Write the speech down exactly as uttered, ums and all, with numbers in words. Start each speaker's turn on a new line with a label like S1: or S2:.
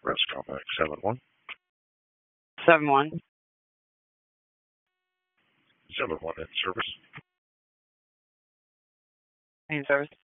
S1: Rest compact seven one.
S2: seven one.
S1: seven one in service.
S2: In service.